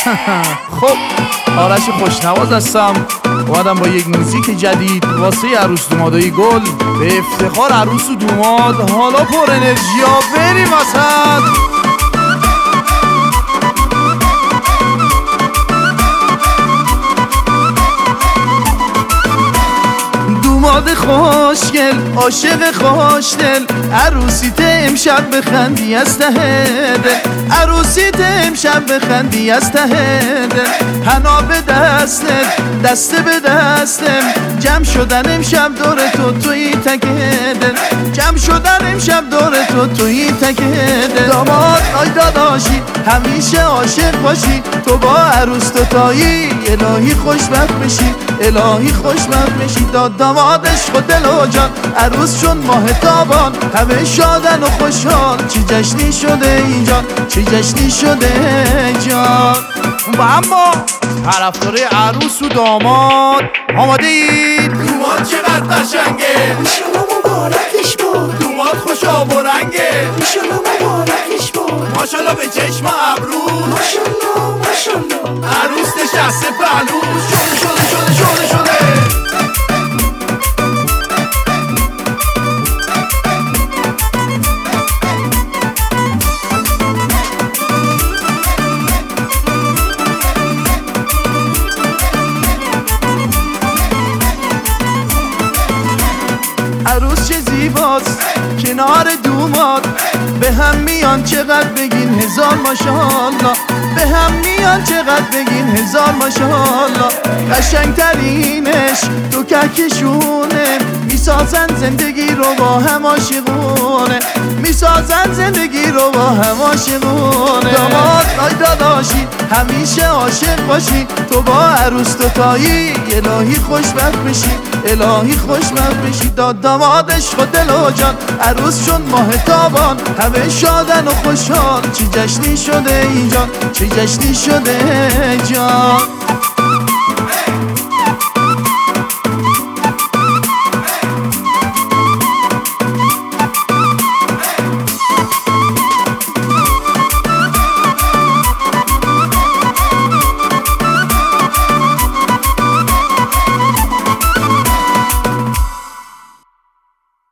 خب آرش خوشنواز هستم، اومدم با یک موزیک جدید واسه عروس دومادای گل به افتخار عروس و دوماد. حالا پر انرژی ها بریم وسط. دوماد خوشگل عاشق خوشدل، عروسیت امشب بخندی از ته دل، عروسیت امشب بخندی از ته دل. حنا به دستت دسته به دستم، جمع شدن امشب دور تو توی تک دل، جمع شدن امشب دور تو توی تک دل. داماد آی داداشی همیشه عاشق باشی، تو با عروس تو تایی الهی خوشبخت بشی، الهی خوشبخت بشی. دامادش خود دل و جان، عروس چون ماه تابان، همه شادن و خوشحال. چی جشنی شده اینجا، چی جشنی شده جان. و اما طرفدار عروس و داماد آماده اید؟ دوماد چقدر قشنگه، ایشالا مبارکش باد. دوماد خوشا و رنگه، ایشالا مبارکش باد. ماشالله به چشم ابرو، ماشالله ماشالله. عروس نشسته پهلوش، شده. عروس چه زیباست کنار دوماد، به هم میان چقدر بگین هزار ماشاءالله، به هم میان چقدر بگین هزار ماشاءالله. قشنگترینش تو کهکشونه، میسازن زندگی رو با هم عاشقونه، میسازن زندگی رو با هم عاشقونه. داماد آی داداشی همیشه عاشق باشی، تو با عروس تو تایی الهی خوشبخت بشی، الهی خوشبخت بشی. دامادش خود دل و جان، عروس چون ماه تابان، همه شادن و خوشحال. چی جشنی شده اینجا، چی جشنی شده جان.